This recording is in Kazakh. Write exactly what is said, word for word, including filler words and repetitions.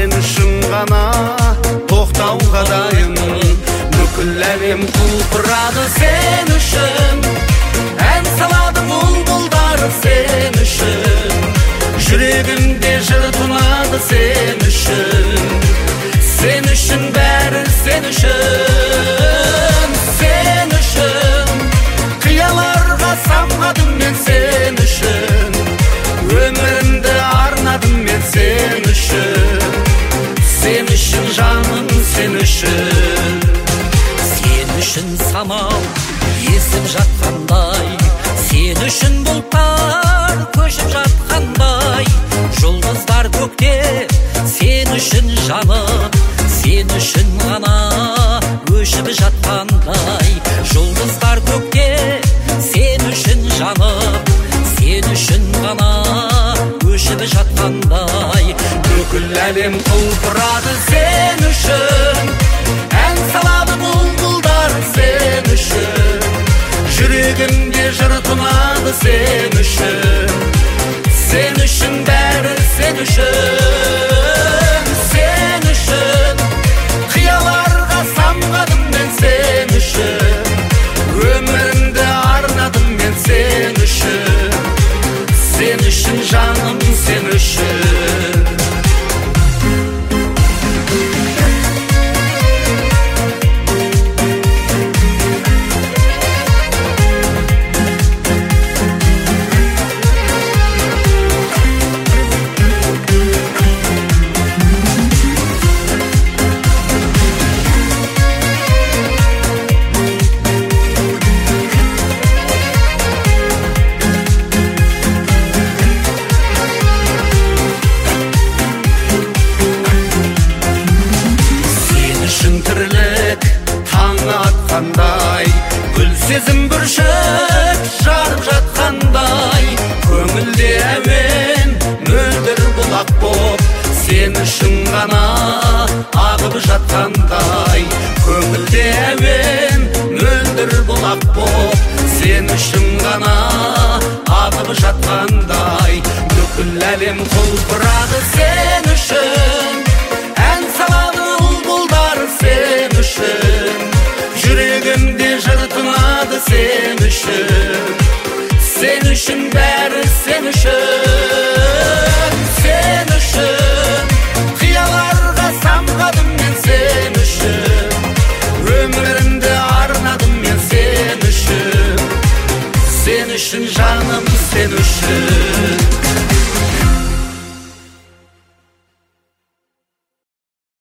sen үшін ғана тоқтауға дайын. Бүкіл әлем құлпырады сен үшін, ән салады бұлбұлдар сен үшін. Жүрегімде жыр тұнады сен үшін, сен үшін бәрі сен үшін. Сен үшін қияларға самғадым мен сен үшін, өмірімді арнадым мен сен үшін. Сен үшін жаным сен үшін. Сен үшін самал есіп жатқандай, сен үшін бұлттар көшіп жатқандай, жұлдыздар көкте сен үшін жанып, сен үшін ғана өшіп жатқандай. Жұлдыздар көкте сен үшін жанып, сен үшін ғана өшіп жатқандай. Бүкіл әлем құлпырады сен үшін, ән салады бұлбұлдар сен үшін. Жүрегімде жыр тұнады сен үшін, сен үшін бәрі сен үшін. Сен үшін қияларға самғадым мен сен үшін, өмірімді арнадым мен сен үшін. Сен үшін жаным сен үшін. Гүл сезім бүршік жарып жатқандай, көңілде әуен мөлдір бұлақ боп, сен үшін ғана ағып жатқандай. Көңілде әуен мөлдір бұлақ боп, сен үшін ғана ағып жатқандай. Бүкіл әлем құлпырады сен үшін, ән салады бұлбұлдар сен үшін. Жүрегімде жыр тұнады сен үшін, сен үшін бәрі сен үшін. Сен үшін қияларға самғадым мен сен үшін, өмірімді арнадым мен сен үшін. Сен үшін жаным сен үшін.